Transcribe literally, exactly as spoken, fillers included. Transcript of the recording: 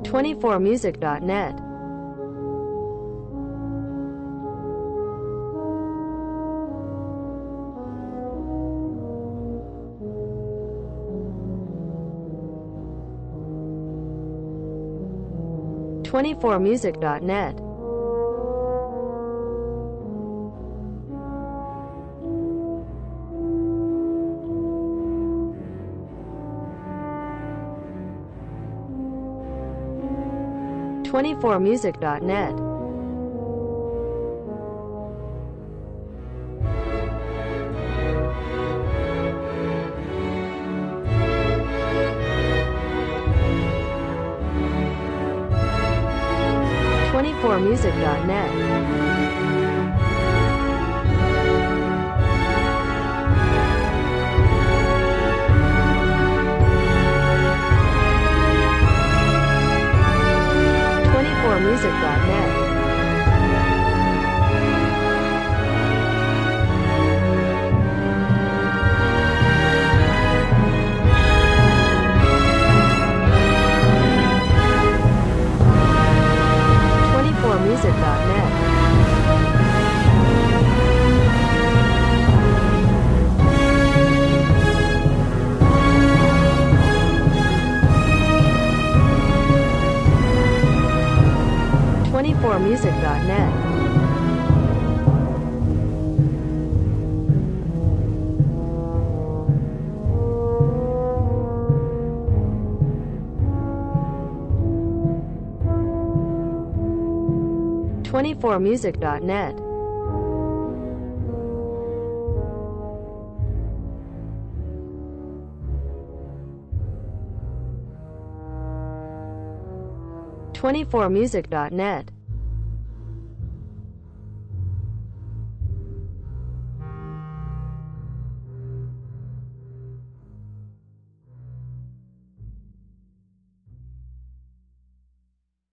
twenty-four music dot net twenty-four music dot net twenty-four music dot net twenty-four music dot net twenty-four music dot net twenty-four music dot net twenty-four music dot net twenty-four music dot net twenty-four music dot net